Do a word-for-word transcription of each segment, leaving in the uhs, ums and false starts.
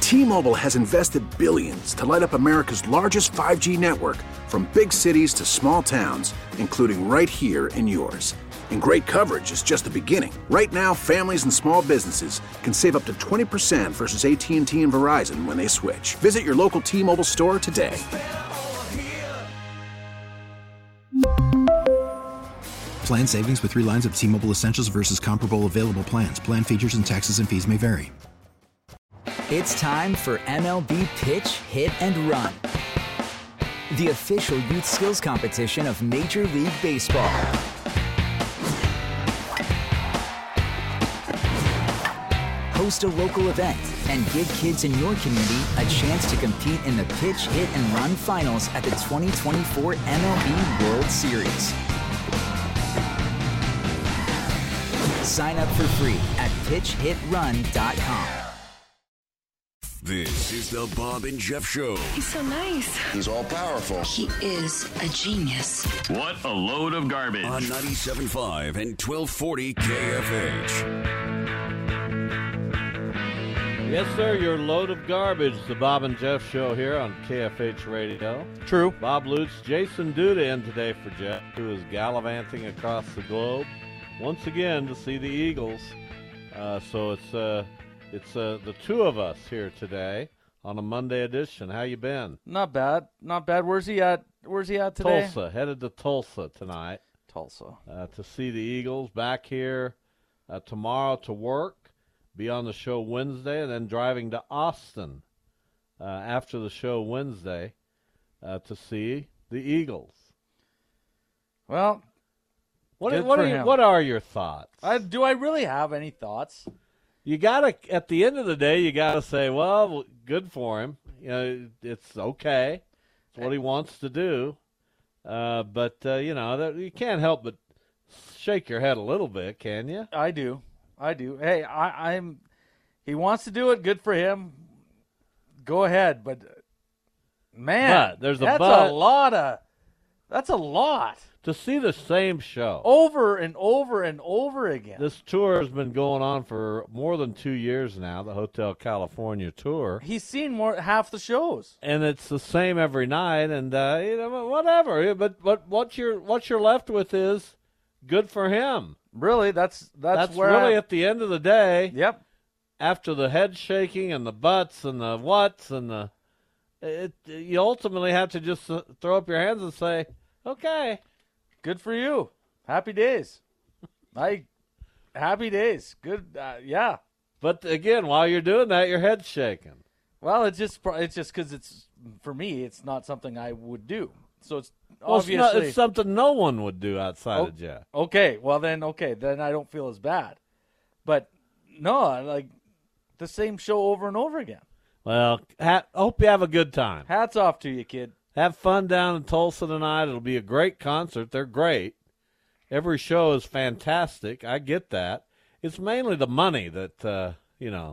T-Mobile has invested billions to light up America's largest five G network, from big cities to small towns, including right here in yours. And great coverage is just the beginning. Right now, families and small businesses can save up to twenty percent versus A T and T and Verizon when they switch. Visit your local T-Mobile store today. Plan savings with three lines of T-Mobile Essentials versus comparable available plans. Plan features and taxes and fees may vary. It's time for M L B Pitch, Hit, and Run, the official youth skills competition of Major League Baseball. Host a local event and give kids in your community a chance to compete in the Pitch, Hit, and Run finals at the twenty twenty-four M L B World Series. Sign up for free at pitch hit run dot com. This is the Bob and Jeff Show. He's so nice. He's all powerful. He is a genius. What a load of garbage. On ninety-seven point five and twelve forty K F H. Yes, sir, your load of garbage. The Bob and Jeff Show here on K F H Radio. True. Bob Lutz, Jason Duda in today for Jeff, who is gallivanting across the globe once again to see the Eagles. Uh, so it's uh, it's uh, the two of us here today on a Monday edition. How you been? Not bad. Not bad. Where's he at? Where's he at today? Tulsa. Headed to Tulsa tonight. Tulsa. Uh, to see the Eagles. Back here uh, tomorrow to work. Be on the show Wednesday, and then driving to Austin uh, after the show Wednesday uh, to see the Eagles. Well, what good what for are you, him. what are your thoughts? I, do I really have any thoughts? You gotta at the end of the day, you gotta say, well, good for him. You know, it's okay. It's what he wants to do. Uh, but uh, you know, that, you can't help but shake your head a little bit, can you? I do. I do. Hey, I, I'm. He wants to do it. Good for him. Go ahead, but man, but, there's a that's but. a lot of. That's a lot to see the same show over and over and over again. This tour has been going on for more than two years now. The Hotel California tour. He's seen more half the shows, and it's the same every night. And uh, you know, whatever. But but what you're what you're left with is good for him. Really, that's that's, that's where really I, at the end of the day. Yep. After the head shaking and the buts and the whats and the, it, you ultimately have to just uh, throw up your hands and say, okay, good for you. Happy days. I, happy days. Good. Uh, yeah. But again, while you're doing that, your head's shaking. Well, it's just it's just because it's for me, it's not something I would do. So it's. Well, Obviously, it's, not, it's something no one would do outside oh, of Jeff. Okay, well then, okay, then I don't feel as bad. But no, I like the same show over and over again. Well, ha- hope you have a good time. Hats off to you, kid. Have fun down in Tulsa tonight. It'll be a great concert. They're great. Every show is fantastic. I get that. It's mainly the money that uh, you know.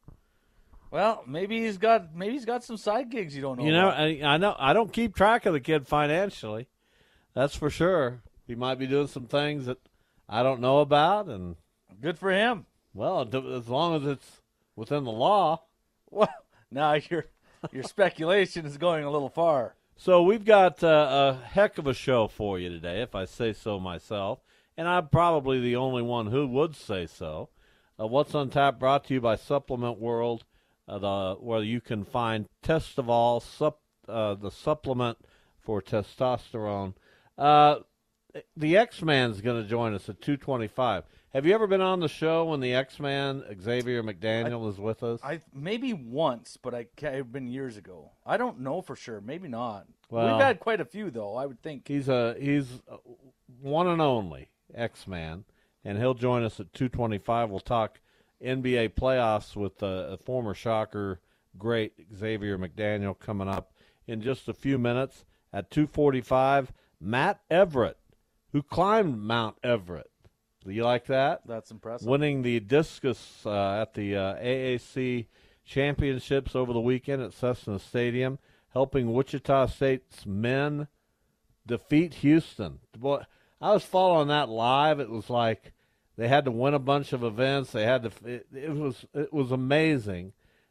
Well, maybe he's got maybe he's got some side gigs you don't know. You know, about. I, I know I don't keep track of the kid financially. That's for sure. He might be doing some things that I don't know about, and good for him. Well, as long as it's within the law. Well, now your your speculation is going a little far. So we've got uh, a heck of a show for you today, if I say so myself, and I'm probably the only one who would say so. Uh, What's on Tap brought to you by Supplement World. Uh, the, where you can find Testoval, sup, uh, the supplement for testosterone. Uh, the X-Man's going to join us at two twenty-five. Have you ever been on the show when the X-Man, Xavier McDaniel, I, is with us? I maybe once, but I it's been years ago. I don't know for sure. Maybe not. Well, we've had quite a few, though, I would think. He's a he's a one and only X-Man, and he'll join us at two twenty-five. We'll talk N B A playoffs with uh, a former Shocker great Xavier McDaniel coming up in just a few minutes. At two forty-five, Matt Everett, who climbed Mount Everett. Do you like that? That's impressive. Winning the discus uh, at the uh, A A C championships over the weekend at Cessna Stadium, helping Wichita State's men defeat Houston. Boy, I was following that live. It was like they had to win a bunch of events. They had to. It, it was it was amazing.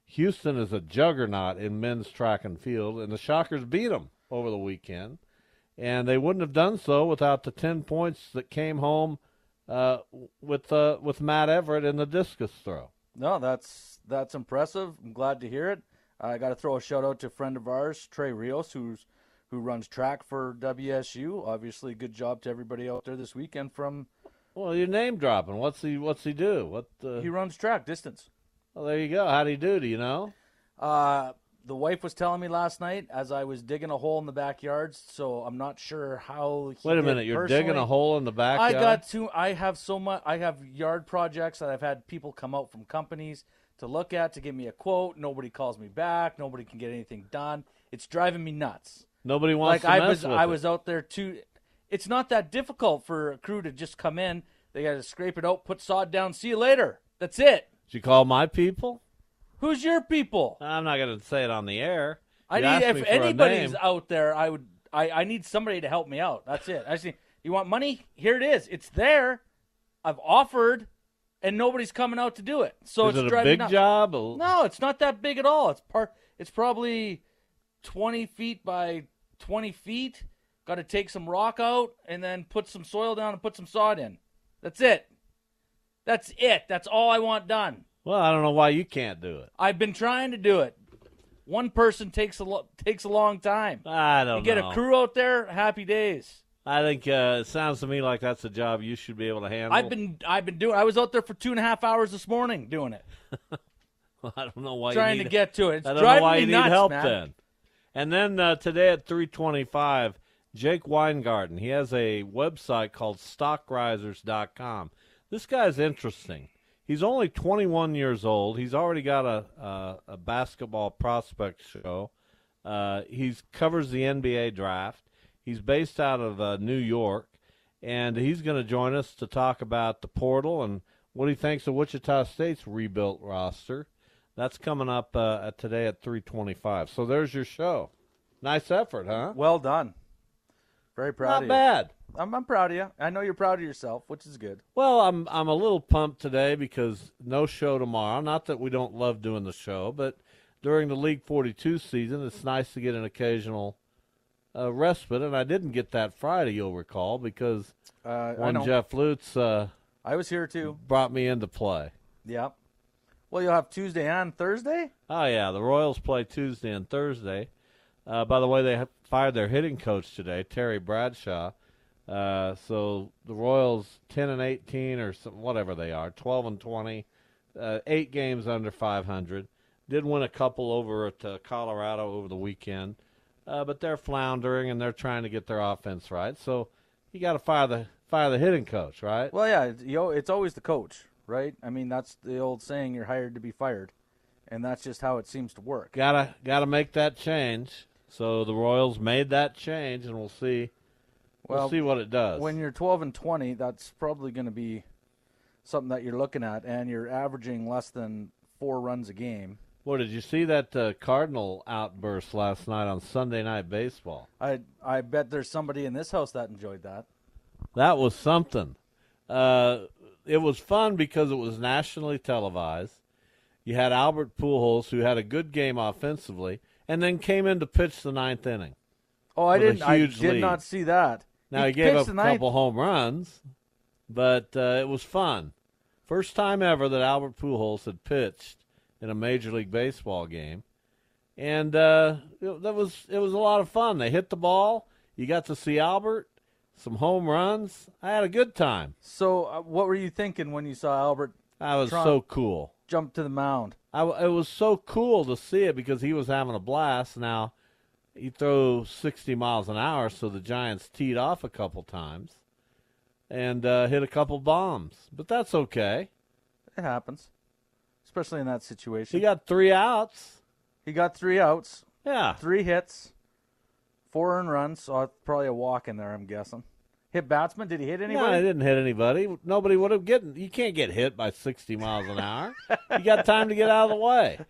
Houston is a juggernaut in men's track and field, and the Shockers beat them over the weekend. And they wouldn't have done so without the ten points that came home uh, with uh, with Matt Everett in the discus throw. No, that's that's impressive. I'm glad to hear it. I got to throw a shout out to a friend of ours, Trey Rios, who's who runs track for W S U. Obviously, good job to everybody out there this weekend. From well, you're name dropping. What's he What's he do? What uh... he runs track distance. Well, there you go. How'd he do? Do you know? Uh, the wife was telling me last night as I was digging a hole in the backyard, so I'm not sure how. He Wait a did minute, you're personally. digging a hole in the backyard? I got to. I have so much. I have yard projects that I've had people come out from companies to look at to give me a quote. Nobody calls me back. Nobody can get anything done. It's driving me nuts. Nobody wants like to I mess was. with I it. was out there too. It's not that difficult for a crew to just come in. They got to scrape it out, put sod down. See you later. That's it. Did you call my people? Who's your people? I'm not going to say it on the air. I You need asked me if for a anybody's name. out there, I would. I, I need somebody to help me out. That's it. I see. You want money? Here it is. It's there. I've offered, and nobody's coming out to do it. So Is it's it a driving me big nuts. job? No, it's not that big at all. It's part. It's probably twenty feet by twenty feet. Got to take some rock out and then put some soil down and put some sod in. That's it. That's it. That's all I want done. Well, I don't know why you can't do it. I've been trying to do it. One person takes a lo- takes a long time. I don't You get know. a crew out there, happy days. I think uh, it sounds to me like that's a job you should be able to handle. I've been I've been doing. I was out there for two and a half hours this morning doing it, I don't know why trying you need, to get to it. It's I don't driving know why me you need nuts, help man. then. And then uh, today at three twenty-five, Jake Weingarten. He has a website called stock risers dot com. This guy's interesting. He's only twenty-one years old. He's already got a a, a basketball prospect show. Uh, he covers the N B A draft. He's based out of uh, New York, and he's going to join us to talk about the portal and what he thinks of Wichita State's rebuilt roster. That's coming up uh, at today at three twenty-five. So there's your show. Nice effort, huh? Well done. Very proud Not of you. bad. I'm, I'm proud of you. I know you're proud of yourself, which is good. Well, I'm I'm a little pumped today because no show tomorrow. Not that we don't love doing the show, but during the League forty-two season, it's nice to get an occasional uh, respite, and I didn't get that Friday, you'll recall, because Uh, I one know. Jeff Lutz uh, I was here too. brought me into play. Yeah. Well, you'll have Tuesday and Thursday? Oh, yeah, the Royals play Tuesday and Thursday. Uh, by the way, they have fired their hitting coach today, Terry Bradshaw. Uh, so the Royals ten and eighteen or some, whatever they are, twelve and twenty, uh, eight games under five hundred. Did win a couple over at uh, Colorado over the weekend, uh, but they're floundering and they're trying to get their offense right. So you got to fire the fire the hitting coach, right? Well, yeah, it's, you know, it's always the coach, right? I mean, that's the old saying, you're hired to be fired. And that's just how it seems to work. Gotta gotta make that change. So the Royals made that change, and we'll see. We'll Well, see what it does. When you're twelve and twenty, that's probably going to be something that you're looking at, and you're averaging less than four runs a game. Boy, did you see that uh, Cardinal outburst last night on Sunday Night Baseball? I I bet there's somebody in this house that enjoyed that. That was something. Uh, it was fun because it was nationally televised. You had Albert Pujols, who had a good game offensively, and then came in to pitch the ninth inning. Oh, I With a didn't. I huge did lead. not see that. Now, he, gave pitched up the a ninth- couple home runs, but uh, it was fun. First time ever that Albert Pujols had pitched in a Major League Baseball game. And uh, it, that was it was a lot of fun. They hit the ball. You got to see Albert, some home runs. I had a good time. So, uh, what were you thinking when you saw Albert I was Tron- so cool. jump to the mound? I, it was so cool to see it because he was having a blast. Now, he threw sixty miles an hour, so the Giants teed off a couple times and uh, hit a couple bombs. But that's okay. It happens, especially in that situation. He got three outs. He got three outs, Yeah. three hits, four earned runs. So probably a walk in there, I'm guessing. Hit batsman? Did he hit No, anybody? he didn't hit anybody. Nobody would have gotten. You can't get hit by sixty miles an hour. You got time to get out of the way.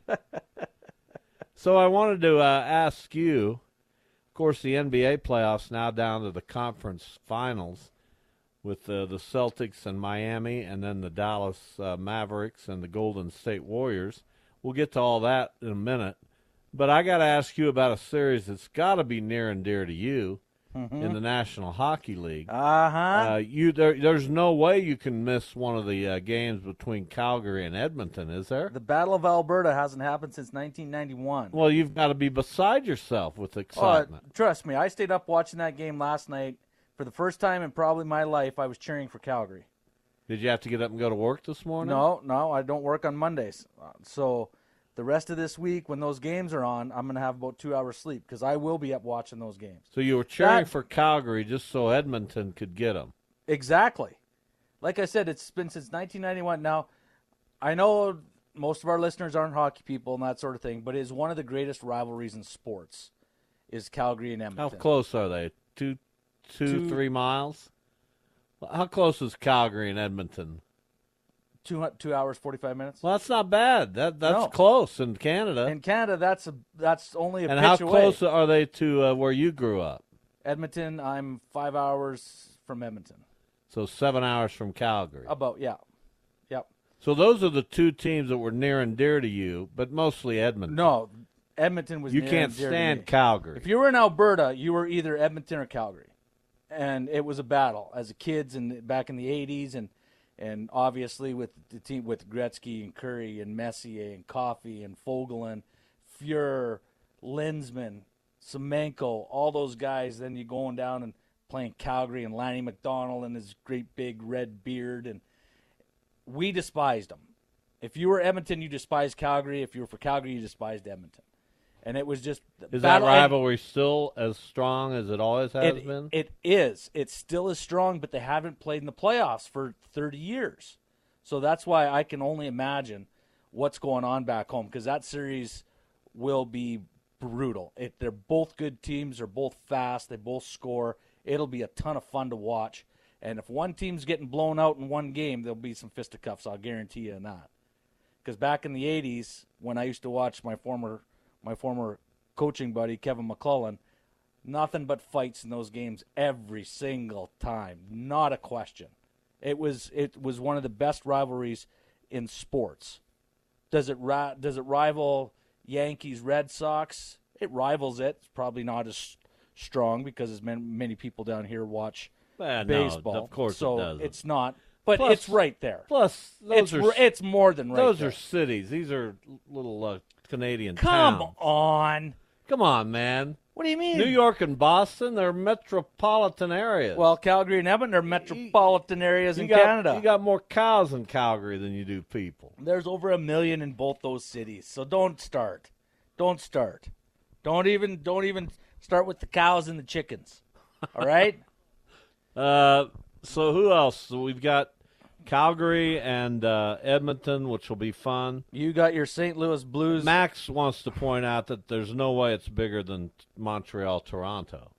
So I wanted to uh, ask you, of course, the N B A playoffs now down to the conference finals with uh, the Celtics and Miami and then the Dallas uh, Mavericks and the Golden State Warriors. we'll get to all that in a minute. But I got to ask you about a series that's got to be near and dear to you mm-hmm. in the National Hockey League. Uh-huh. Uh, you there, There's no way you can miss one of the uh, games between Calgary and Edmonton, is there? The Battle of Alberta hasn't happened since nineteen ninety-one. Well, you've got to be beside yourself with excitement. Uh, trust me, I stayed up watching that game last night. For the first time in probably my life, I was cheering for Calgary. Did you have to get up and go to work this morning? No, no, I don't work on Mondays. Uh, so the rest of this week, when those games are on, I'm going to have about two hours sleep because I will be up watching those games. So you were cheering that, for Calgary just so Edmonton could get them. Exactly. Like I said, it's been since nineteen ninety-one. Now, I know most of our listeners aren't hockey people and that sort of thing, but it is one of the greatest rivalries in sports is Calgary and Edmonton. How close are they? Two, two, two three miles? How close is Calgary and Edmonton? Two, two hours, forty-five minutes. Well, that's not bad. That That's no. close in Canada. In Canada, that's a, that's only a and pitch how away. close are they to uh, where you grew up? Edmonton, I'm five hours from Edmonton. So seven hours from Calgary. About, yeah. Yep. So those are the two teams that were near and dear to you, but mostly Edmonton. No, Edmonton was You near can't and dear stand to me. Calgary. If you were in Alberta, you were either Edmonton or Calgary. And it was a battle as a kids and back in the eighties and and obviously with the team with Gretzky and Curry and Messier and Coffey and Fogelin, Fuhr, Linsman, Semenko, all those guys. Then you're going down and playing Calgary and Lanny McDonald and his great big red beard. And we despised them. If you were Edmonton, you despised Calgary. If you were for Calgary, you despised Edmonton. And it was just is battle, that rivalry still as strong as it always has it, been? It is. It's still as strong, but they haven't played in the playoffs for thirty years. So that's why I can only imagine what's going on back home because that series will be brutal. It, they're both good teams. They're both fast. They both score. It'll be a ton of fun to watch. And if one team's getting blown out in one game, there'll be some fisticuffs. I'll guarantee you that. Because back in the eighties, when I used to watch my former my former coaching buddy, Kevin McClellan, nothing but fights in those games every single time. Not a question. It was it was one of the best rivalries in sports. Does it ra- does it rival Yankees Red Sox? It rivals it. It's probably not as strong because as many, many people down here watch uh, baseball. No, of course so it doesn't. It's not. But plus, it's right there. Plus, those it's, are it's more than right those there. are cities. These are little uh, Canadian Come towns. on. Come on, man. What do you mean? New York and Boston, they're metropolitan areas. Well, Calgary and Edmonton are metropolitan areas you in got, Canada. You got more cows in Calgary than you do people. There's over a million in both those cities. So don't start. Don't start. Don't even don't even start with the cows and the chickens. All right? uh, so who else? So we've got Calgary and uh, Edmonton, which will be fun. You got your Saint Louis Blues. Max wants to point out that there's no way it's bigger than Montreal, Toronto.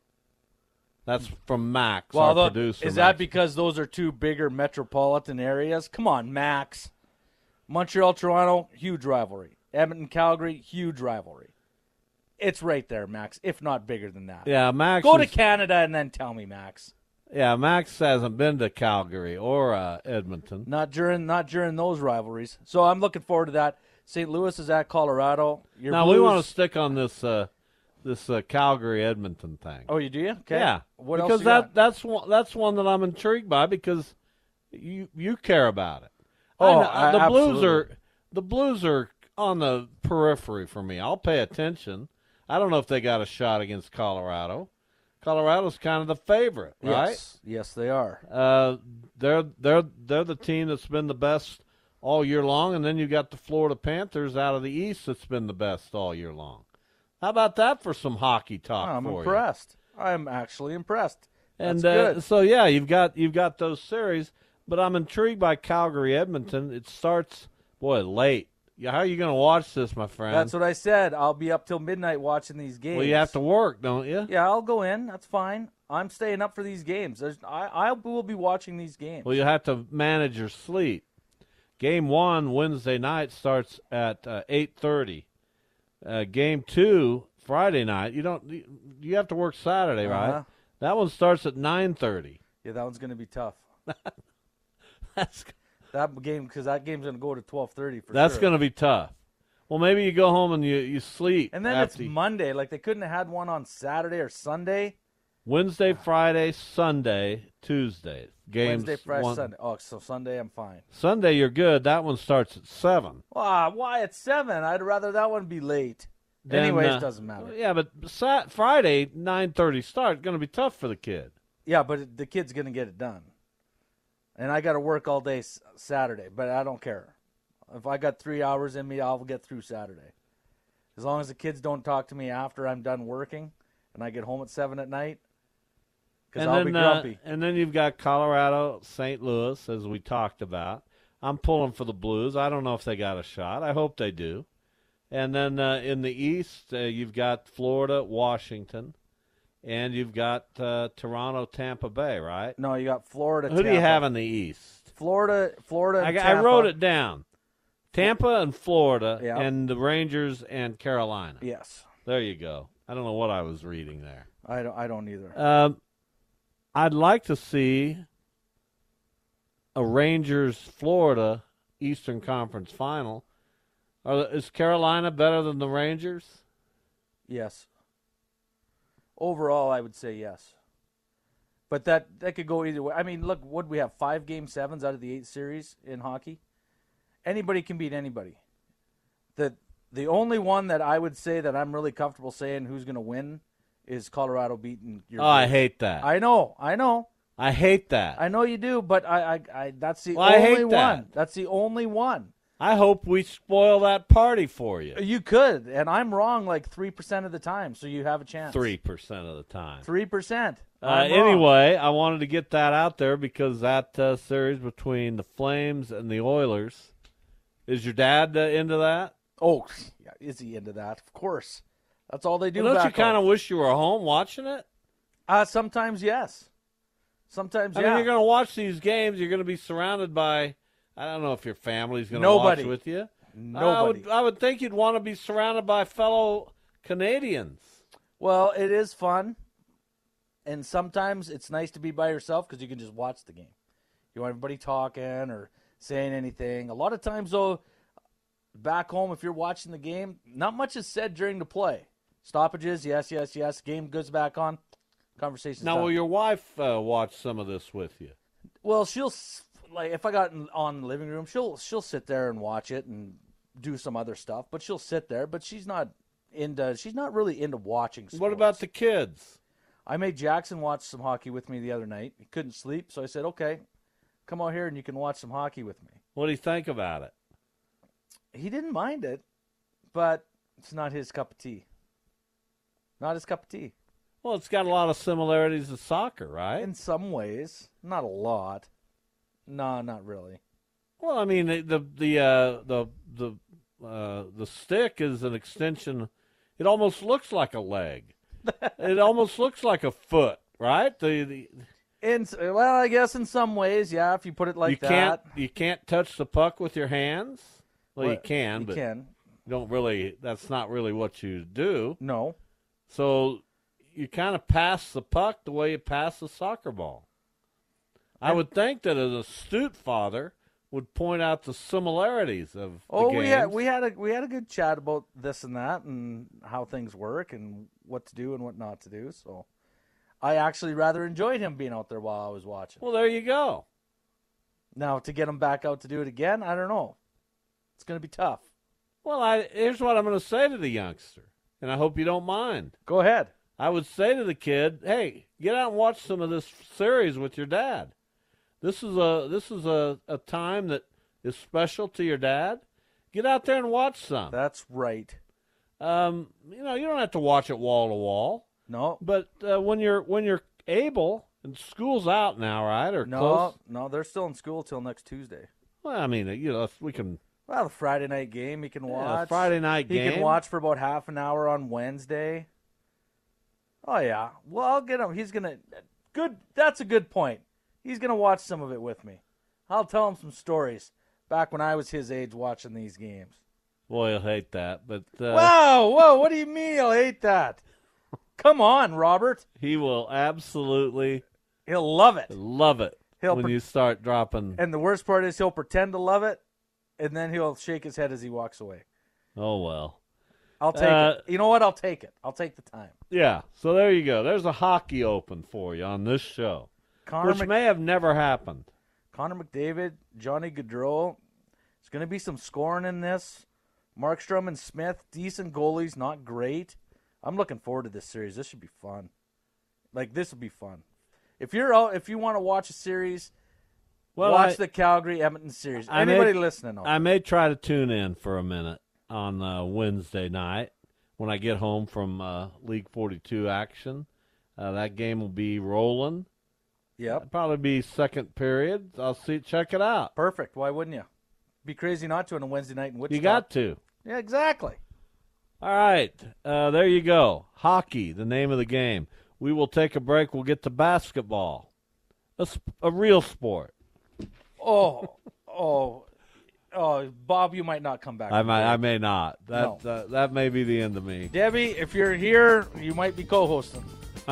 That's from Max, well, our the, producer. Is Max. that because those are two bigger metropolitan areas? Come on, Max. Montreal, Toronto, huge rivalry. Edmonton, Calgary, huge rivalry. It's right there, Max, if not bigger than that. Yeah, Max. Go is, to Canada and then tell me, Max. Yeah, Max hasn't been to Calgary or uh, Edmonton. Not during not during those rivalries. So I'm looking forward to that. Saint Louis is at Colorado. Your now Blues... we want to stick on this uh, this uh, Calgary Edmonton thing. Oh, you do? You? Okay. Yeah, What because else you that got? that's one that's one that I'm intrigued by because you you care about it. Oh, I know, the I, Blues absolutely. are the Blues are on the periphery for me. I'll pay attention. I don't know if they got a shot against Colorado. Colorado's kind of the favorite, right? Yes, yes, they are. Uh, they're they're they're the team that's been the best all year long, and then you got the Florida Panthers out of the East that's been the best all year long. How about that for some hockey talk? I'm for impressed. I'm actually impressed. And That's uh, good. so yeah, you've got you've got those series, but I'm intrigued by Calgary Edmonton. It starts boy late. Yeah, how are you going to watch this, my friend? That's what I said. I'll be up till midnight watching these games. Well, you have to work, don't you? Yeah, I'll go in. That's fine. I'm staying up for these games. There's, I, I will be watching these games. Well, you have to manage your sleep. Game one Wednesday night starts at uh, eight thirty. Uh, game two Friday night. You don't. You have to work Saturday, right? Uh-huh. That one starts at nine thirty. Yeah, that one's going to be tough. That's That game, because that game's going to go to twelve thirty for that's sure. going to be tough. Well, maybe you go home and you, you sleep. And then after it's you- Monday. Like, they couldn't have had one on Saturday or Sunday. Wednesday, Friday, Sunday, Tuesday. Games Wednesday, Friday, one- Sunday. Oh, so Sunday I'm fine. Sunday, you're good. That one starts at seven. Ah, why at seven? I'd rather that one be late. Then, Anyways, uh, doesn't matter. Yeah, but Sat- Friday, nine thirty start, going to be tough for the kid. Yeah, but the kid's going to get it done. And I got to work all day s- Saturday, but I don't care. If I got three hours in me, I'll get through Saturday. As long as the kids don't talk to me after I'm done working and I get home at seven at night, because And I'll then, be uh, grumpy. and then you've got Colorado, Saint Louis, as we talked about. I'm pulling for the Blues. I don't know if they got a shot. I hope they do. And then uh, in the East, uh, you've got Florida, Washington, and you've got uh, Toronto, Tampa Bay, right? No, you got Florida. Who do you Tampa. have in the East? Florida, Florida. I, and I Tampa. wrote it down. Tampa and Florida, Yeah. and the Rangers and Carolina. Yes, There you go. I don't know what I was reading there. I don't. I don't either. Um, I'd like to see a Rangers Florida Eastern Conference final. Are, is Carolina better than the Rangers? Yes. Overall, I would say yes. But that, that could go either way. I mean, look, what we have five game sevens out of the eight series in hockey. Anybody can beat anybody. The the only one that I would say that I'm really comfortable saying who's going to win is Colorado beating your. Oh, I Blues. hate that. I know, I know, I hate that. I know you do. But I, I, I that's the Well, I only hate one. that. That's the only one. I hope we spoil that party for you. You could, and I'm wrong like three percent of the time, so you have a chance. Three percent of the time. Three percent. Uh, anyway, I wanted to get that out there because that uh, series between the Flames and the Oilers. Is your dad uh, into that? Oh, yeah, is he into that? Of course. That's all they do. Well, don't you back kind of home. wish you were home watching it? Uh, sometimes yes. Sometimes I yeah. mean, you're going to watch these games. You're going to be surrounded by, I don't know if your family's going to Nobody. watch with you. Nobody. I would, I would think you'd want to be surrounded by fellow Canadians. Well, it is fun, and sometimes it's nice to be by yourself because you can just watch the game. You want everybody talking or saying anything. A lot of times, though, back home, if you're watching the game, not much is said during the play. Stoppages, yes, yes, yes. Game goes back on. Conversation's Now, done. will your wife uh, watch some of this with you? Well, she'll s- like if I got in, on in the living room, she'll she'll sit there and watch it and do some other stuff. But she'll sit there. But she's not into. She's not really into watching sports. What about the kids? I made Jackson watch some hockey with me the other night. He couldn't sleep, so I said, "Okay, come out here and you can watch some hockey with me." What do you think about it? He didn't mind it, but it's not his cup of tea. Not his cup of tea. Well, it's got a lot of similarities to soccer, right? In some ways, not a lot. No, not really. Well, I mean, the the the uh, the the, uh, the stick is an extension. It almost looks like a leg. It almost looks like a foot, right? The, the In well, I guess in some ways, yeah. If you put it like you that, can't you can't touch the puck with your hands. Well, you Well, can, you but can. you don't really. That's not really what you do. No. So you kind of pass the puck the way you pass the soccer ball. I would think that an astute father would point out the similarities of Oh, the games. we had we had a we had a good chat about this and that and how things work and what to do and what not to do. So I actually rather enjoyed him being out there while I was watching. Well, there you go. Now to get him back out to do it again, I don't know. It's going to be tough. Well, I, here's what I'm going to say to the youngster, and I hope you don't mind. Go ahead. I would say to the kid, "Hey, get out and watch some of this series with your dad. This is a this is a, a time that is special to your dad. Get out there and watch some. That's right. Um, you know, you don't have to watch it wall to wall, No. but uh, when you're when you're able, and school's out now, right? Or No, close. no, they're still in school till next Tuesday. Well, I mean, you know, if we can. Well, the Friday night game he can Yeah, watch. Friday night he game. can watch for about half an hour on Wednesday. Oh yeah. Well, I'll get him. He's gonna. Good. That's a good point. He's gonna watch some of it with me. I'll tell him some stories back when I was his age watching these games. Boy, he'll hate that, but uh, Whoa, whoa! What do you mean he'll hate that? Come on, Robert. he will absolutely He'll love it. love it He'll when pre- you start dropping. And the worst part is he'll pretend to love it, and then he'll shake his head as he walks away. Oh, well. I'll take Uh, it. You know what? I'll take it. I'll take the time. Yeah, so there you go. There's a hockey open for you on this show, Connor which Mc- may have never happened. Connor McDavid, Johnny Gaudreau. There's going to be some scoring in this. Markstrom and Smith, decent goalies, not great. I'm looking forward to this series. This should be fun. Like, this will be fun. If you're out, if you want to watch a series, Well, watch I- the Calgary Edmonton series. I Anybody may, listening? Out I may try to tune in for a minute on uh, Wednesday night when I get home from uh, League forty-two action. Uh, that game will be rolling. Yep. It'll probably be second period. I'll see. Check it out. Perfect. Why wouldn't you? Be crazy not to on a Wednesday night in Wichita. You got to. Yeah, exactly. All right. Uh, there you go. Hockey, the name of the game. We will take a break. We'll get to basketball, a, sp- a real sport. Oh, oh, oh, Bob, you might not come back. I from might, break. I may not. That, No. that that may be the end of me. Debbie, if you're here, you might be co-hosting.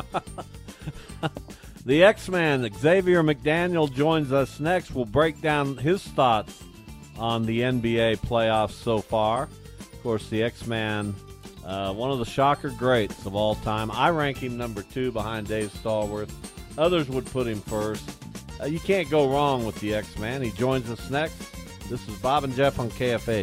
The X-Man, Xavier McDaniel, joins us next. We'll break down his thoughts on the N B A playoffs so far. Of course, the X-Man, uh, one of the shocker greats of all time. I rank him number two behind Dave Stallworth. Others would put him first. Uh, you can't go wrong with the X-Man. He joins us next. This is Bob and Jeff on K F H.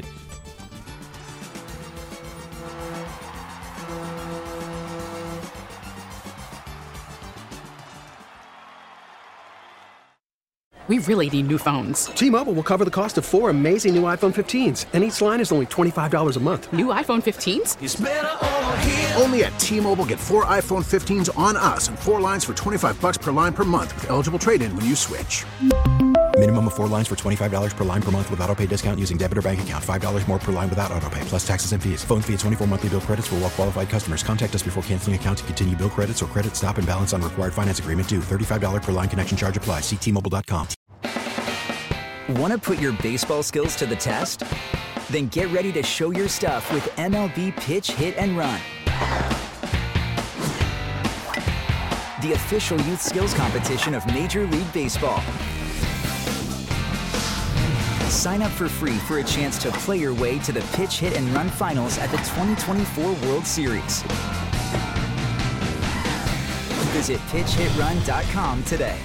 We really need new phones. T-Mobile will cover the cost of four amazing new iPhone fifteens, and each line is only twenty-five dollars a month. New iPhone fifteens? It's better over here. Only at T-Mobile, get four iPhone fifteens on us and four lines for twenty-five bucks per line per month with eligible trade-in when you switch. Minimum of four lines for twenty-five dollars per line per month with autopay discount using debit or bank account. five dollars more per line without autopay, plus taxes and fees. Phone fee at twenty-four monthly bill credits for well-qualified customers. Contact us before canceling account to continue bill credits or credit stop and balance on required finance agreement due. thirty-five dollars per line connection charge applies. See T Mobile dot com. Want to put your baseball skills to the test? Then get ready to show your stuff with M L B Pitch Hit and Run, the official youth skills competition of Major League Baseball. Sign up for free for a chance to play your way to the Pitch Hit and Run finals at the twenty twenty-four World Series. Visit pitch hit run dot com today.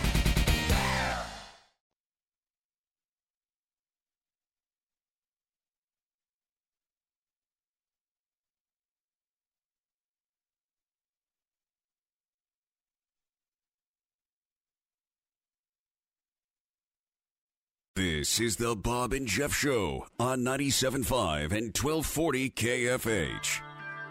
This is the Bob and Jeff Show on ninety-seven point five and twelve forty K F H.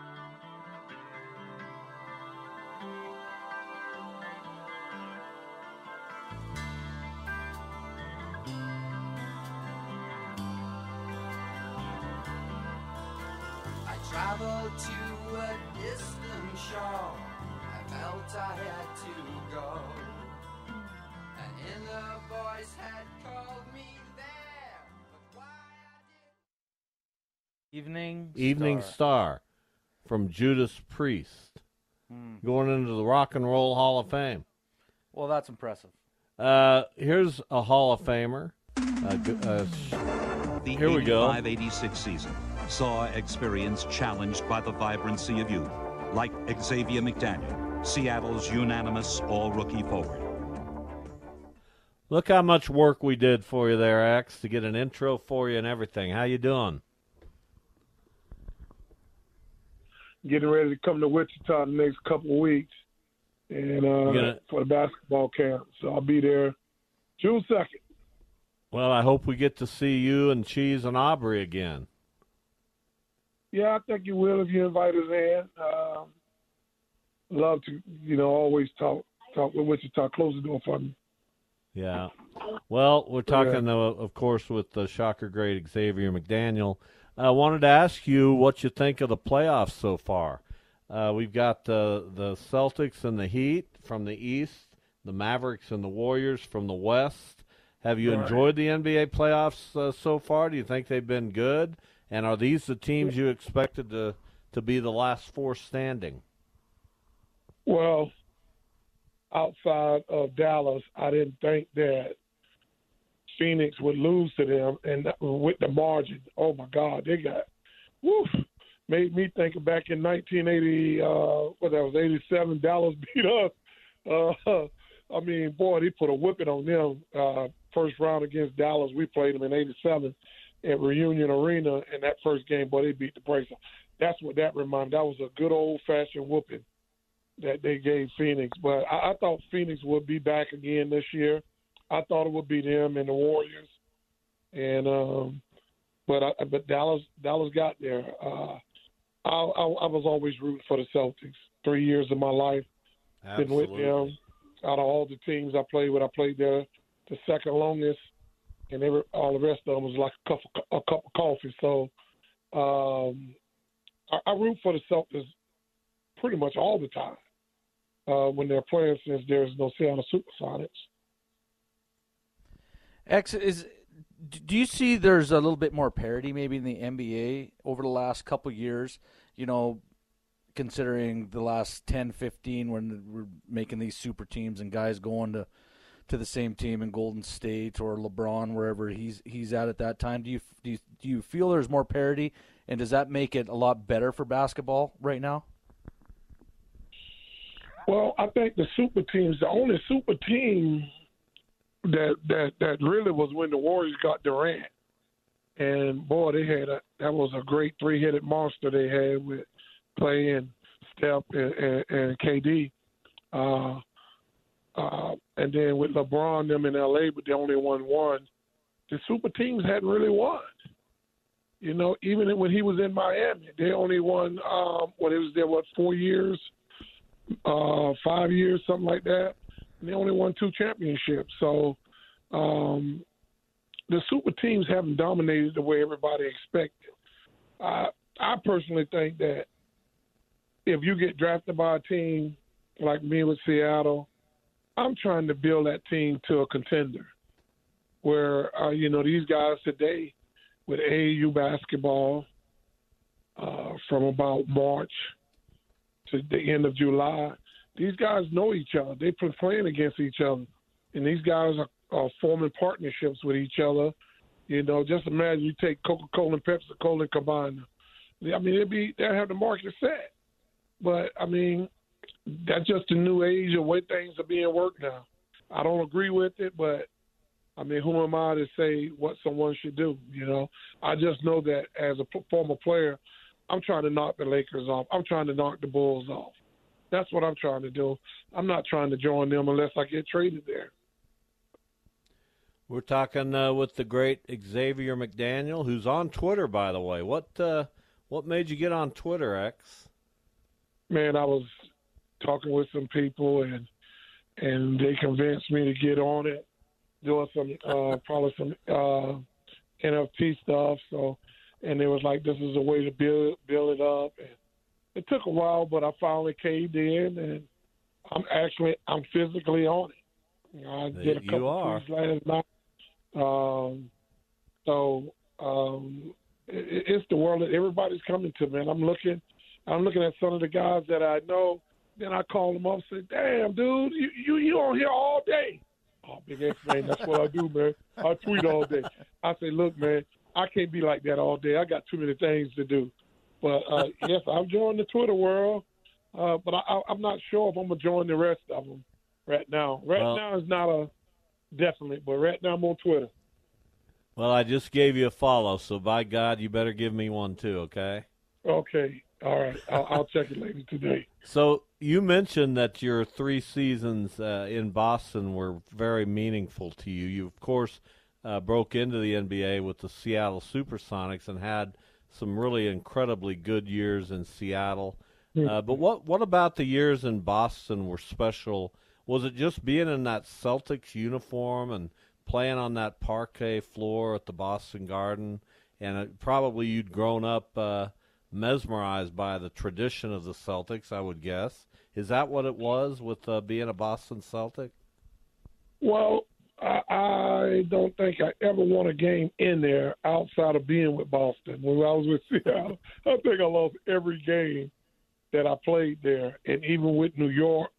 I traveled to a distant shore. I felt I had to go. An inner voice had called me there. But why I did... Evening Evening Star. Star from Judas Priest, Hmm. going into the Rock and Roll Hall of Fame. Well, that's impressive. Uh, here's a Hall of Famer. Uh, g- uh, The here we go. eighty-five eighty-six season saw Experience challenged by the vibrancy of youth, like Xavier McDaniel, Seattle's unanimous all-rookie forward. Look how much work we did for you there, X, to get an intro for you and everything. How you doing? Getting ready to come to Wichita the next couple of weeks, and uh, gonna- for the basketball camp. So I'll be there June second. Well, I hope we get to see you and Cheese and Aubrey again. Yeah, I think you will if you invite us in. Um, love to, you know, always talk talk with Wichita. Close the door for me. Yeah. Well, we're talking, Yeah. though, of course, with the shocker great Xavier McDaniel. I wanted to ask you what you think of the playoffs so far. Uh, we've got uh, the Celtics and the Heat from the East, the Mavericks and the Warriors from the West. Have you Right. enjoyed the N B A playoffs uh, so far? Do you think they've been good? And are these the teams you expected to, to be the last four standing? Well, outside of Dallas, I didn't think that Phoenix would lose to them, and that- with the margin, oh my God, they got woof, made me think back in nineteen eighty, uh, what that was, eighty-seven, Dallas beat us. Uh, I mean, boy, they put a whipping on them. Uh, first round against Dallas, we played them in eighty-seven at Reunion Arena, and that first game, boy, they beat the brakes off. That's what that reminded. That was a good old-fashioned whooping that they gave Phoenix. But I, I thought Phoenix would be back again this year. I thought it would be them and the Warriors. And um, but I, but Dallas Dallas got there. Uh, I, I, I was always rooting for the Celtics. Three years of my life been with them. Out of all the teams I played with, I played there the second longest, and every, all the rest of them was like a cup of, a cup of coffee. So um, I, I root for the Celtics pretty much all the time uh, when they're playing, since there's no Seattle Supersonics. X, is do you see there's a little bit more parity maybe in the N B A over the last couple years? You know, considering the last ten, fifteen when we're making these super teams and guys going to, to the same team in Golden State or LeBron, wherever he's he's at at that time. Do you do you, do you feel there's more parity, and does that make it a lot better for basketball right now? Well, I think the super teams, the only super team that that that really was when the Warriors got Durant, and boy, they had a that was a great three-headed monster they had with Clay and Steph and, and, and K D, uh, uh, and then with LeBron them in L A, but they only won one. The super teams hadn't really won. You know, even when he was in Miami, they only won. Um, what it was there, what four years, uh, five years, something like that. And they only won two championships. So um, the super teams haven't dominated the way everybody expected. I, I personally think that if you get drafted by a team like me with Seattle, I'm trying to build that team to a contender where, uh, you know, these guys today with A A U basketball uh, from about March to the end of July, these guys know each other. They've been playing against each other. And these guys are, are forming partnerships with each other. You know, just imagine you take Coca-Cola and Pepsi-Cola and combine them. I mean, it'd be, they'll have the market set. But, I mean, that's just the new age of way things are being worked now. I don't agree with it, but, I mean, who am I to say what someone should do, you know? I just know that as a former player, I'm trying to knock the Lakers off. I'm trying to knock the Bulls off. That's what I'm trying to do. I'm not trying to join them unless I get traded there. We're talking uh, with the great Xavier McDaniel, who's on Twitter, by the way. What uh, what made you get on Twitter, X? Man, I was talking with some people, and and they convinced me to get on it, doing some uh, probably some uh, N F T stuff. So, and it was like, this is a way to build build it up. And it took a while, but I finally caved in, and I'm actually I'm physically on it. I did a couple of tweets last night. Um, so um, it, it's the world that everybody's coming to, man. I'm looking, I'm looking at some of the guys that I know. Then I call them up and say, "Damn, dude, you you you on here all day?" Oh, Big X, man, that's what I do, man. I tweet all day. I say, "Look, man, I can't be like that all day. I got too many things to do." But uh, yes, I've joined the Twitter world, uh, but I, I, I'm not sure if I'm gonna join the rest of them right now. Right well, now is not a definite, but right now I'm on Twitter. Well, I just gave you a follow, so by God, you better give me one too, okay? Okay, all right. I'll, I'll check it later today. So you mentioned that your three seasons uh, in Boston were very meaningful to you. You, of course, uh, broke into the N B A with the Seattle Supersonics and had some really incredibly good years in Seattle. Uh, but what what about the years in Boston were special? Was it just being in that Celtics uniform and playing on that parquet floor at the Boston Garden? And it, probably you'd grown up uh, mesmerized by the tradition of the Celtics, I would guess. Is that what it was with uh, being a Boston Celtic? Well, I, I don't think I ever won a game in there outside of being with Boston. When I was with Seattle, I think I lost every game that I played there. And even with New York,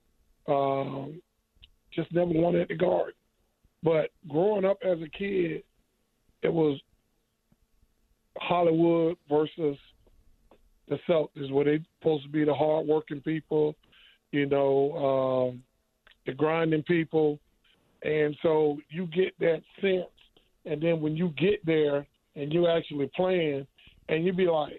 um, just never won at the Garden. But growing up as a kid, it was Hollywood versus the Celtics, where they're supposed to be the hard-working people, you know, um, the grinding people. And so you get that sense. And then when you get there and you actually playing, and you be like,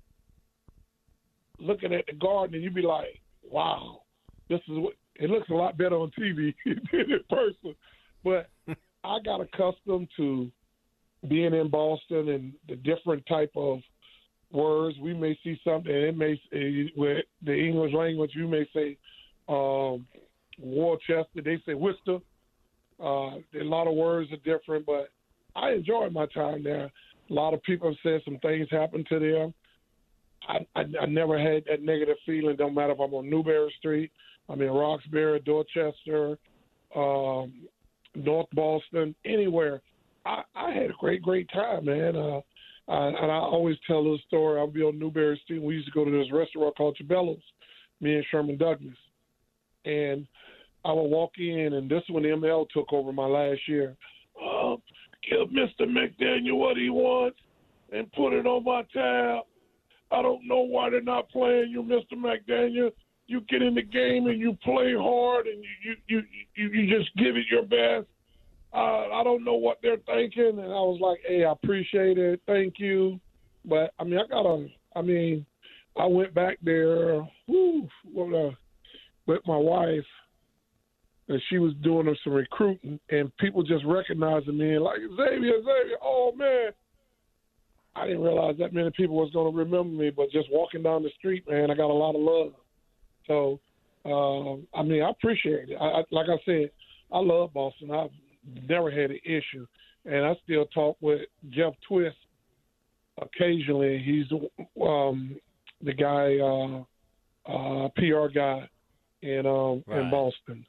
looking at the Garden, and you be like, wow, this is what it looks a lot better on T V than in person. But I got accustomed to being in Boston and the different type of words. We may see something, and it may with the English language, you may say um, Worcester, they say Worcester. Uh, a lot of words are different, but I enjoyed my time there. A lot of people have said some things happened to them. I, I, I never had that negative feeling. Don't matter if I'm on Newberry Street, I'm in Roxbury, Dorchester, um, North Boston, anywhere. I, I had a great, great time, man. Uh, I, and I always tell this story. I'll be on Newberry Street. We used to go to this restaurant called Chabello's, me and Sherman Douglas. And I would walk in, and this is when M L took over my last year. Uh, give Mister McDaniel what he wants and put it on my tab. I don't know why they're not playing you, Mister McDaniel. You get in the game and you play hard and you you you, you just give it your best. Uh, I don't know what they're thinking, and I was like, "Hey, I appreciate it, thank you." But I mean, I got a. I mean, I went back there whew, with, uh, with my wife, and she was doing some recruiting, and people just recognizing me and like Xavier, Xavier. Oh man. I didn't realize that many people was going to remember me, but just walking down the street, man, I got a lot of love. So, um, I mean, I appreciate it. I, I, like I said, I love Boston. I've never had an issue. And I still talk with Jeff Twist occasionally. He's um, the guy, uh, uh, P R guy in, um, right. in Boston.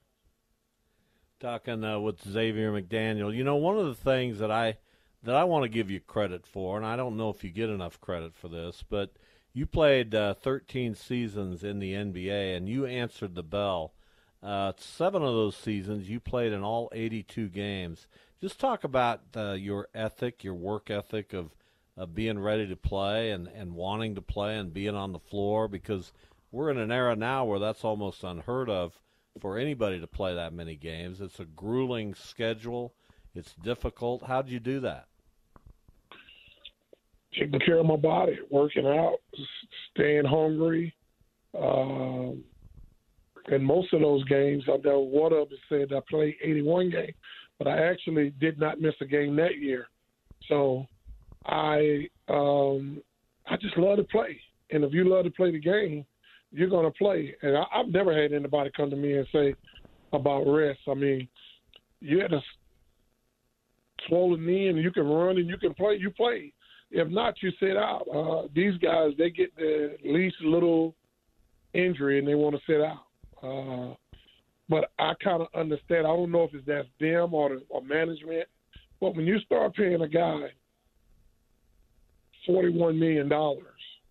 Talking uh, with Xavier McDaniel. You know, one of the things that I – that I want to give you credit for, and I don't know if you get enough credit for this, but you played uh, thirteen seasons in the N B A, and you answered the bell. Uh, seven of those seasons, you played in all eighty-two games. Just talk about uh, your ethic, your work ethic of, of being ready to play and, and wanting to play and being on the floor, because we're in an era now where that's almost unheard of for anybody to play that many games. It's a grueling schedule. It's difficult. How did you do that? Taking care of my body, working out, staying hungry. Um, and most of those games, I know one of them said I played eighty-one games, but I actually did not miss a game that year. So I um, I just love to play. And if you love to play the game, you're going to play. And I, I've never had anybody come to me and say about rest. I mean, you had a swollen knee and you can run and you can play, you play. If not, you sit out. Uh, these guys, they get the least little injury and they want to sit out. Uh, but I kind of understand. I don't know if it's that's them or, the, or management. But when you start paying a guy forty-one million dollars,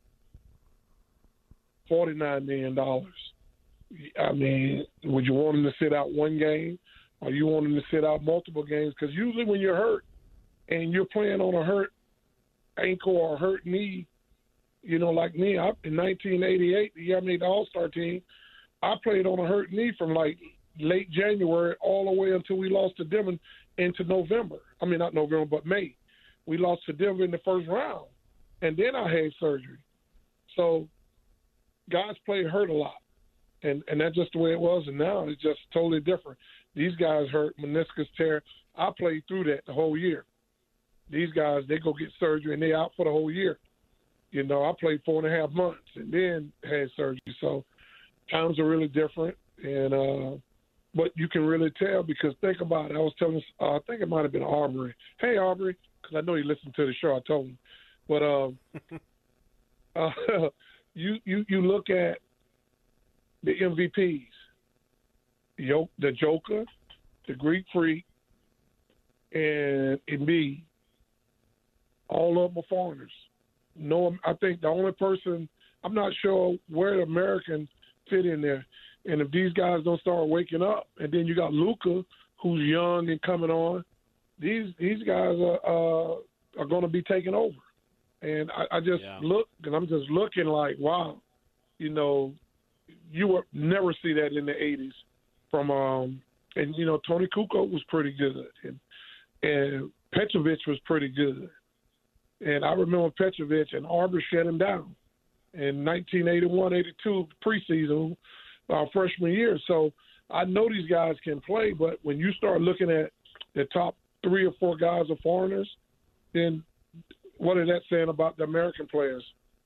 forty-nine million dollars, I mean, would you want him to sit out one game? Or you want him to sit out multiple games? Because usually when you're hurt and you're playing on a hurt ankle or a hurt knee, you know, like me, I, in nineteen eighty-eight, the year I made the All-Star team, I played on a hurt knee from like late January all the way until we lost to Denver into November. I mean, not November, but May. We lost to Denver in the first round, and then I had surgery. So guys play hurt a lot, and, and that's just the way it was, and now it's just totally different. These guys hurt meniscus tear. I played through that the whole year. These guys, they go get surgery, and they out for the whole year. You know, I played four and a half months and then had surgery. So times are really different, and uh, but you can really tell because think about it. I was telling, uh, I think it might have been Aubrey. Hey, Aubrey, because I know you listened to the show. I told him, but um, uh, you you you look at the M V Ps. The Joker, the Greek Freak, and Embiid, all of them are foreigners. No, I think the only person, I'm not sure where the American fit in there. And if these guys don't start waking up, and then you got Luka, who's young and coming on, these these guys are uh, are going to be taking over. And I, I just Yeah. look, and I'm just looking like, wow, you know, you would never see that in the eighties from, um, and, you know, Tony Kukoc was pretty good, and, and Petrovic was pretty good. And I remember Petrovic and Arbor shut him down in nineteen eighty-one eighty-two preseason, our freshman year. So I know these guys can play, but when you start looking at the top three or four guys are foreigners, then what is that saying about the American players?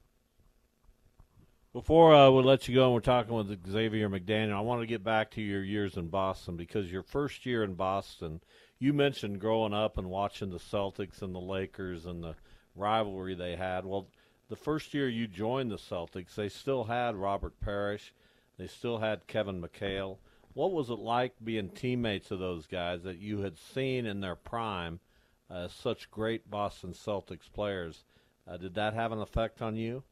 Before uh, we let you go, and we're talking with Xavier McDaniel, I want to get back to your years in Boston, because your first year in Boston, you mentioned growing up and watching the Celtics and the Lakers and the rivalry they had. Well, the first year you joined the Celtics, they still had Robert Parrish. They still had Kevin McHale. What was it like being teammates of those guys that you had seen in their prime as such great Boston Celtics players? Uh, did that have an effect on you?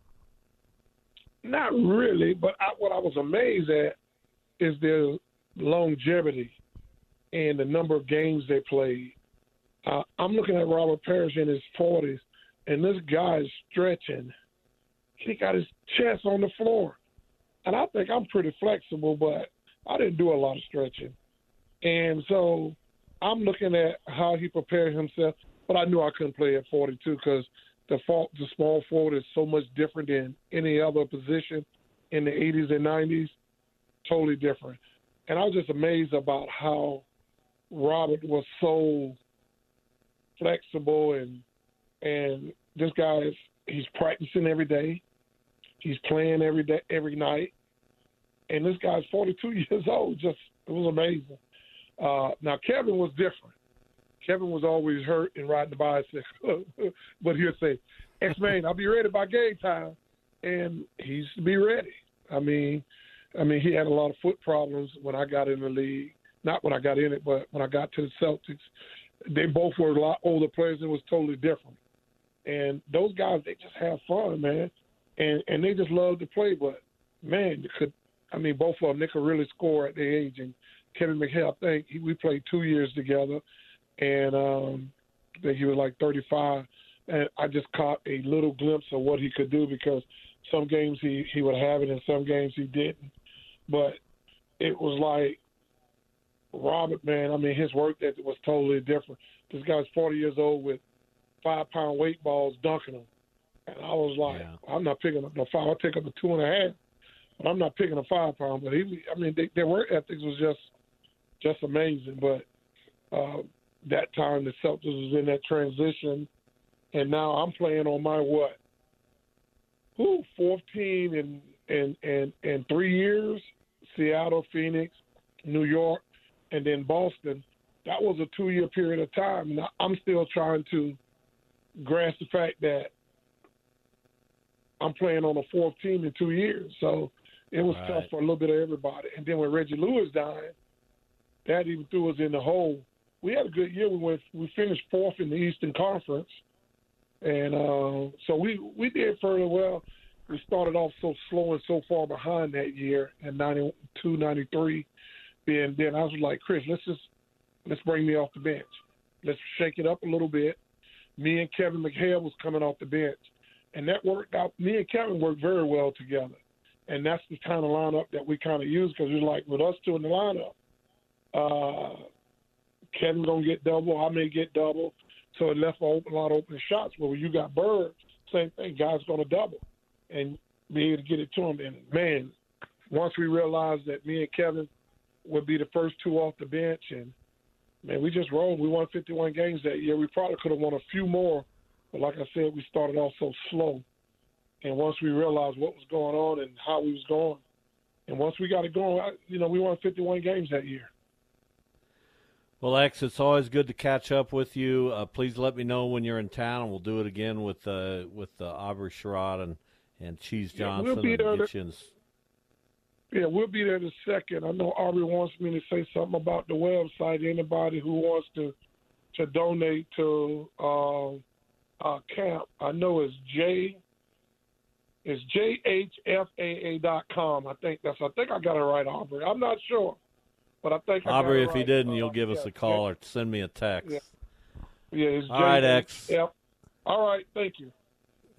Not really, but I, what I was amazed at is their longevity and the number of games they played. Uh, I'm looking at Robert Parrish in his forties, and this guy is stretching. He got his chest on the floor. And I think I'm pretty flexible, but I didn't do a lot of stretching. And so I'm looking at how he prepared himself, but I knew I couldn't play at forty-two because the, the small forward is so much different than any other position in the eighties and nineties, totally different. And I was just amazed about how Robert was so flexible, and and this guy is he's practicing every day, he's playing every day, every night, and this guy's forty-two years old. Just it was amazing. Uh, now Kevin was different. Kevin was always hurt and riding the bicycle, but he'll say, "X-Man, I'll be ready by game time," and he used to be ready. I mean, I mean, he had a lot of foot problems when I got in the league. Not when I got in it, but when I got to the Celtics. They both were a lot older players. It was totally different. And those guys, they just have fun, man, and and they just love to play. But man, you could, I mean, both of them, they could really score at their age. And Kevin McHale, I think he, we played two years together, and um, I think he was like thirty-five. And I just caught a little glimpse of what he could do, because some games he, he would have it and some games he didn't. But it was like Robert, man, I mean, his work ethic was totally different. This guy's forty years old with five-pound weight balls dunking them. And I was like, yeah. I'm not picking up no five. I'll take up a two and a half, but I'm not picking a five-pound. But he, I mean, they, their work ethics was just just amazing. But uh, that time the Celtics was in that transition, and now I'm playing on my what? Who? fourteen and and and and three years. Seattle, Phoenix, New York, and then Boston. That was a two-year period of time. And I'm still trying to grasp the fact that I'm playing on a fourth team in two years. So it was right. tough for a little bit of everybody. And then when Reggie Lewis died, that even threw us in the hole. We had a good year. We went, we finished fourth in the Eastern Conference. And uh, so we, we did fairly well. We started off so slow and so far behind that year in ninety-two, ninety-three. And then I was like, Chris, let's just let's bring me off the bench. Let's shake it up a little bit. Me and Kevin McHale was coming off the bench, and that worked out. Me and Kevin worked very well together, and that's the kind of lineup that we kind of use, because we're like, with us two in the lineup, uh, Kevin's gonna get double, I may get double, so it left a lot of open shots. But when you got Bird, same thing, guys gonna double and be able to get it to him. And man, once we realized that me and Kevin would be the first two off the bench, and man, we just rolled. We won fifty-one games that year. We probably could have won a few more, but like I said, we started off so slow. And once we realized what was going on and how we was going, and once we got it going, you know, we won fifty-one games that year. Well, X, it's always good to catch up with you. Uh, please let me know when you're in town, and we'll do it again with uh, with uh, Aubrey Sherrod and, and Cheese Johnson. Yeah, we'll be there. And To, in... yeah, we'll be there in a second. I know Aubrey wants me to say something about the website. Anybody who wants to to donate to uh, our camp, I know it's J. It's J H F A A dot com. I think that's. I think I got it right, Aubrey. I'm not sure, but I think I Aubrey, got it if right. you didn't, uh, you'll give yeah, us a call yeah. or send me a text. Yeah, yeah it's All right, X. Yep. All right, thank you.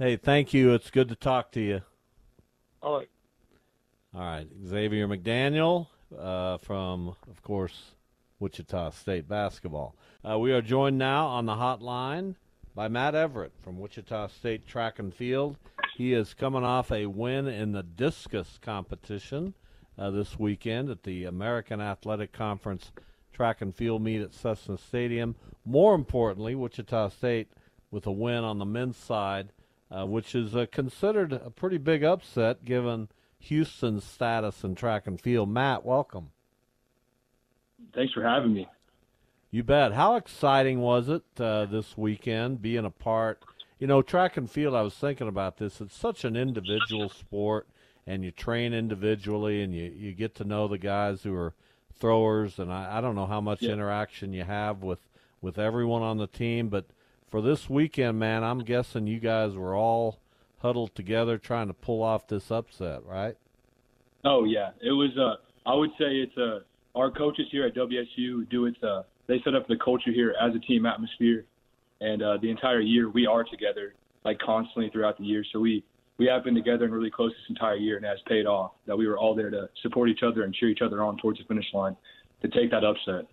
Hey, thank you. It's good to talk to you. All right. All right. Xavier McDaniel uh, from, of course, Wichita State basketball. Uh, we are joined now on the hotline by Matt Everett from Wichita State Track and Field. He is coming off a win in the discus competition uh, this weekend at the American Athletic Conference Track and Field meet at Cessna Stadium. More importantly, Wichita State with a win on the men's side, uh, which is uh, considered a pretty big upset given Houston's status in track and field. Matt, welcome. Thanks for having me. You bet. How exciting was it uh, this weekend being a part? You know, track and field, I was thinking about this. It's such an individual sport, and you train individually, and you, you get to know the guys who are throwers, and I, I don't know how much yeah. interaction you have with, with everyone on the team. But for this weekend, man, I'm guessing you guys were all huddled together trying to pull off this upset, right? Oh, yeah. It was, uh, I would say it's uh, our coaches here at W S U do it. Uh, they set up the culture here as a team atmosphere. And uh, the entire year we are together, like constantly throughout the year. So we, we have been together and really close this entire year, and it has paid off that we were all there to support each other and cheer each other on towards the finish line to take that upset.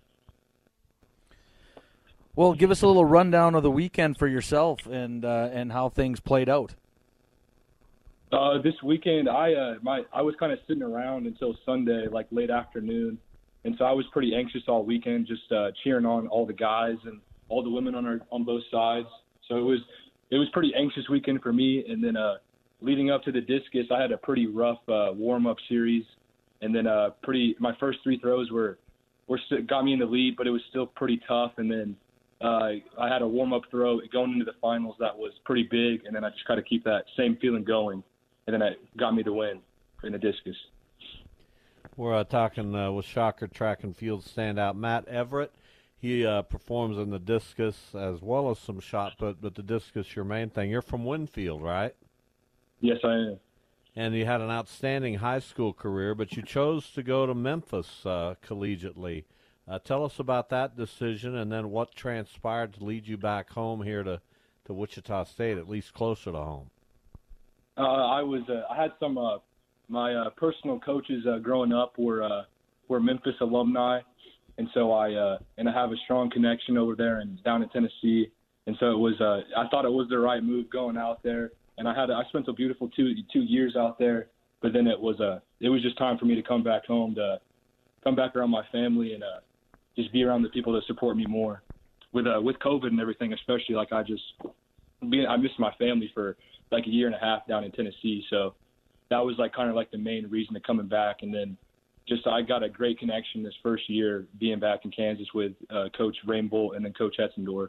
Well, give us a little rundown of the weekend for yourself and uh, and how things played out. Uh, this weekend, I uh, my I was kind of sitting around until Sunday, like late afternoon, and so I was pretty anxious all weekend, just uh, cheering on all the guys and all the women on our on both sides. So it was it was pretty anxious weekend for me. And then uh, leading up to the discus, I had a pretty rough uh, warm up series, and then uh, pretty my first three throws were were got me in the lead, but it was still pretty tough. And then uh, I had a warm up throw going into the finals that was pretty big, and then I just tried to keep that same feeling going, and then it got me the win in the discus. We're uh, talking uh, with Shocker Track and Field standout Matt Everett. He uh, performs in the discus as well as some shot put, but the discus your main thing. You're from Winfield, right? Yes, I am. And you had an outstanding high school career, but you chose to go to Memphis uh, collegiately. Uh, tell us about that decision, and then what transpired to lead you back home here to, to Wichita State, at least closer to home. Uh, I was uh, I had some uh, my uh, personal coaches uh, growing up were uh, were Memphis alumni. And so I uh, and I have a strong connection over there and down in Tennessee, and so it was. Uh, I thought it was the right move going out there, and I had I spent a beautiful two two years out there. But then it was a uh, it was just time for me to come back home to come back around my family and uh, just be around the people that support me more. With uh, with COVID and everything, especially like I just being I missed my family for like a year and a half down in Tennessee, so that was like kind of like the main reason to coming back, and then. Just I got a great connection this first year being back in Kansas with uh, Coach Rainbolt and then Coach Hetzendorf.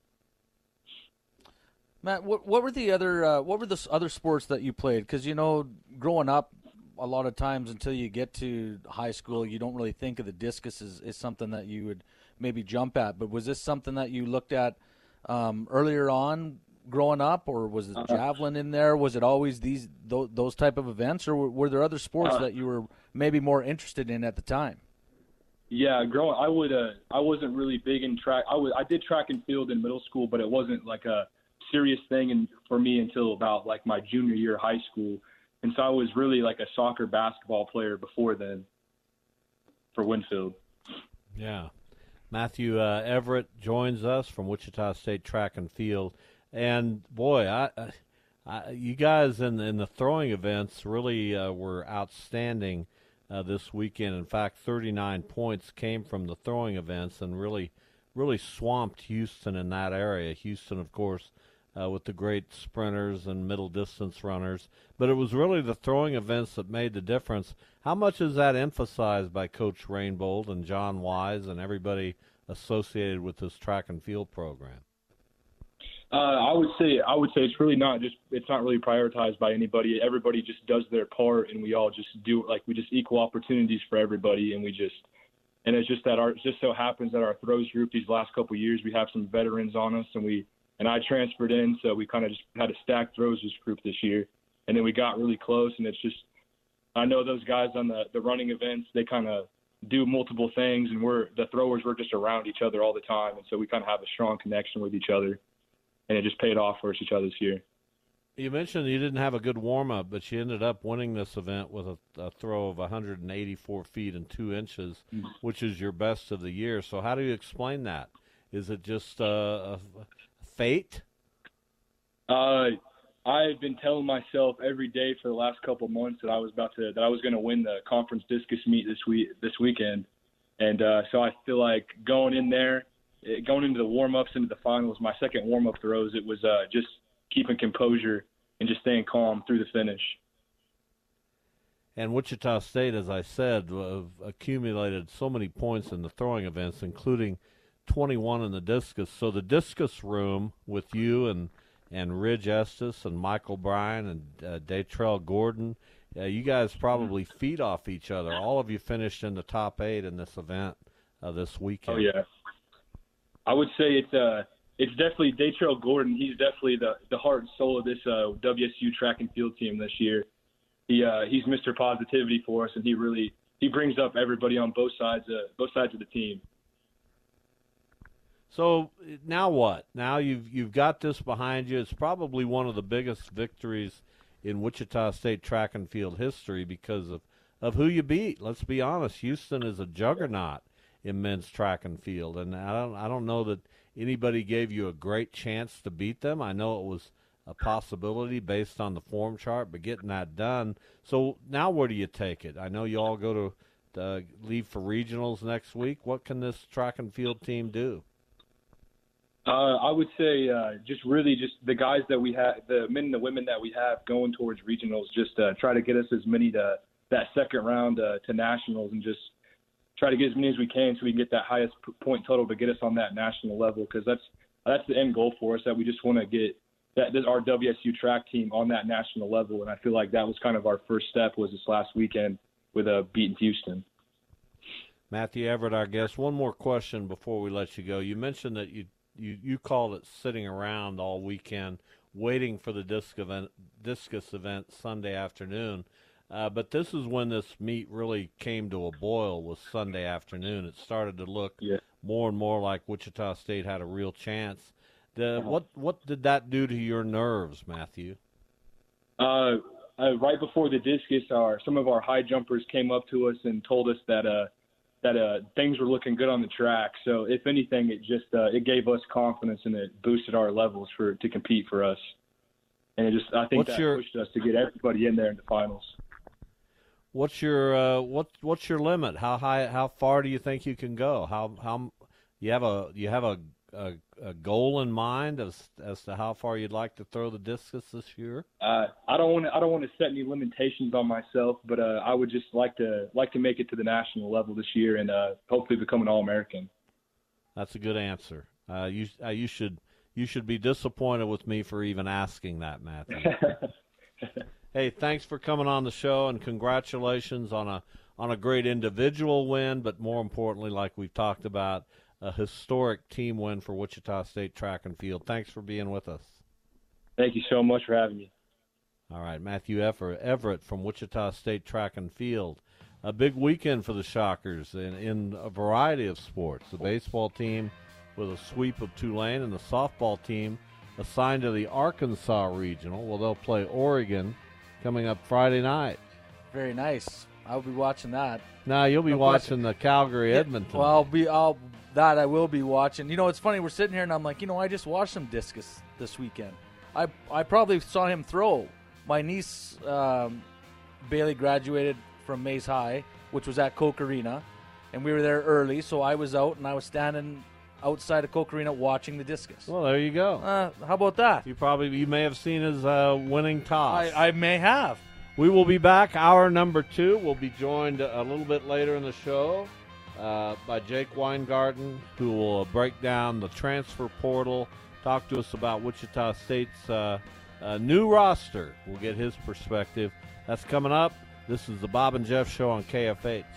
Matt, what what were the other uh, what were the other sports that you played? Because you know, growing up, a lot of times until you get to high school, you don't really think of the discus as, as something that you would maybe jump at. But was this something that you looked at um, earlier on growing up, or was it uh-huh. javelin in there? Was it always these those, those type of events, or were, were there other sports uh, that you were maybe more interested in at the time? Yeah, growing, I would. Uh, I wasn't really big in track. I was. I did track and field in middle school, but it wasn't like a serious thing in, for me until about like my junior year of high school. And so I was really like a soccer basketball player before then for Winfield. Yeah. Matthew uh, Everett joins us from Wichita State Track and Field. And, boy, I, I, you guys in the, in the throwing events really uh, were outstanding uh, this weekend. In fact, thirty-nine points came from the throwing events and really, really swamped Houston in that area. Houston, of course, uh, with the great sprinters and middle distance runners. But it was really the throwing events that made the difference. How much is that emphasized by Coach Rainbolt and John Wise and everybody associated with this track and field program? Uh, I would say I would say it's really not just it's not really prioritized by anybody. Everybody just does their part, and we all just do like we just equal opportunities for everybody, and we just and it's just that our it just so happens that our throws group these last couple of years we have some veterans on us, and we and I transferred in, so we kind of just had a stacked throws group this year, and then we got really close, and it's just I know those guys on the the running events they kind of do multiple things, and we're the throwers we're just around each other all the time, and so we kind of have a strong connection with each other. And it just paid off for us each other this year. You mentioned you didn't have a good warm-up, but you ended up winning this event with a, a throw of one hundred eighty-four feet and two inches, mm-hmm. which is your best of the year. So how do you explain that? Is it just uh, a fate? Uh, I've been telling myself every day for the last couple of months that I was about to that I was going to win the conference discus meet this week this weekend, and uh, so I feel like going in there, going into the warm-ups, into the finals, my second warm-up throws, it was uh, just keeping composure and just staying calm through the finish. And Wichita State, as I said, uh, accumulated so many points in the throwing events, including twenty-one in the discus. So the discus room with you and and Ridge Estes and Michael Bryan and uh, Datrell Gordon, uh, you guys probably feed off each other. All of you finished in the top eight in this event uh, this weekend. Oh, yeah. I would say it's uh, it's definitely Datrell Gordon. He's definitely the, the heart and soul of this uh, W S U track and field team this year. He uh, he's Mister Positivity for us, and he really he brings up everybody on both sides uh, both sides of the team. So now what? Now you've you've got this behind you. It's probably one of the biggest victories in Wichita State track and field history because of, of who you beat. Let's be honest, Houston is a juggernaut in men's track and field, and I don't I don't know that anybody gave you a great chance to beat them. I know it was a possibility based on the form chart, but getting that done. So now where do you take it? I know you all go to uh, leave for regionals next week. What can this track and field team do? Uh, I would say uh, just really just the guys that we have, the men and the women that we have going towards regionals, just uh, try to get us as many to that second round uh, to nationals and just try to get as many as we can so we can get that highest point total to get us on that national level, because that's that's the end goal for us, that we just want to get that, that our W S U track team on that national level. And I feel like that was kind of our first step was this last weekend with uh, beating Houston. Matthew Everett, our guest. One more question before we let you go. You mentioned that you You you called it sitting around all weekend, waiting for the disc event, discus event Sunday afternoon. Uh, but this is when this meet really came to a boil, was Sunday afternoon. It started to look yeah. more and more like Wichita State had a real chance. The, uh-huh. What what did that do to your nerves, Matthew? Uh, uh, right before the discus, our some of our high jumpers came up to us and told us that uh, that uh, things were looking good on the track. So if anything, it just uh, it gave us confidence and it boosted our levels for to compete for us. And it just I think what's that your, pushed us to get everybody in there in the finals. What's your uh, what what's your limit? How high? How far do you think you can go? How how you have a you have a, a, a goal in mind as as to how far you'd like to throw the discus this year? Uh, I don't want to I don't want to set any limitations on myself, but uh, I would just like to like to make it to the national level this year and uh, hopefully become an All-American. That's a good answer. Uh, you uh, you should you should be disappointed with me for even asking that, Matthew. Hey, thanks for coming on the show, and congratulations on a on a great individual win, but more importantly, like we've talked about, a historic team win for Wichita State track and field. Thanks for being with us. Thank you so much for having me. All right, Matthew Everett from Wichita State track and field. A big weekend for the Shockers in, in a variety of sports. The baseball team with a sweep of Tulane, and the softball team assigned to the Arkansas Regional. Well, they'll play Oregon coming up Friday night. Very nice. I'll be watching that. No, you'll be no watching question. the Calgary Edmonton. Well, I'll be. I'll that I will be watching. You know, it's funny. We're sitting here, and I'm like, you know, I just watched some discus this weekend. I I probably saw him throw. My niece um, Bailey graduated from Mays High, which was at Koch Arena, and we were there early, so I was out and I was standing outside of Koch Arena watching the discus. Well, there you go. Uh, how about that? You probably you may have seen his uh, winning toss. I, I may have. We will be back. Hour number two. We'll be joined a little bit later in the show uh, by Jake Weingarten, who will break down the transfer portal, talk to us about Wichita State's uh, uh, new roster. We'll get his perspective. That's coming up. This is the Bob and Jeff Show on K F H.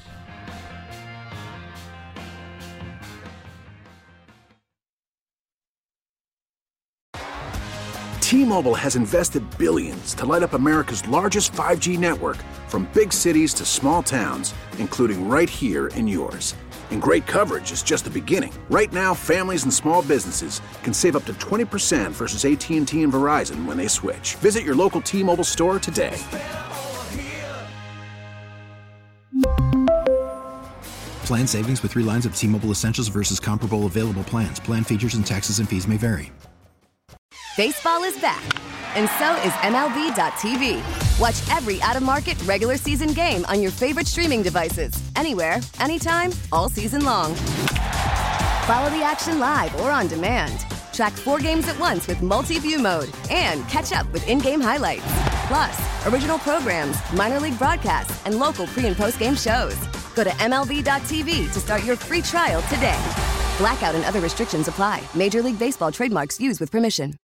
T-Mobile has invested billions to light up America's largest five G network, from big cities to small towns, including right here in yours. And great coverage is just the beginning. Right now, families and small businesses can save up to twenty percent versus A T and T and Verizon when they switch. Visit your local T-Mobile store today. Plan savings with three lines of T-Mobile Essentials versus comparable available plans. Plan features and taxes and fees may vary. Baseball is back, and so is M L B dot T V. Watch every out-of-market regular season game on your favorite streaming devices, anywhere, anytime, all season long. Follow the action live or on demand. Track four games at once with multi-view mode and catch up with in-game highlights. Plus, original programs, minor league broadcasts, and local pre- and post-game shows. Go to M L B dot T V to start your free trial today. Blackout and other restrictions apply. Major League Baseball trademarks used with permission.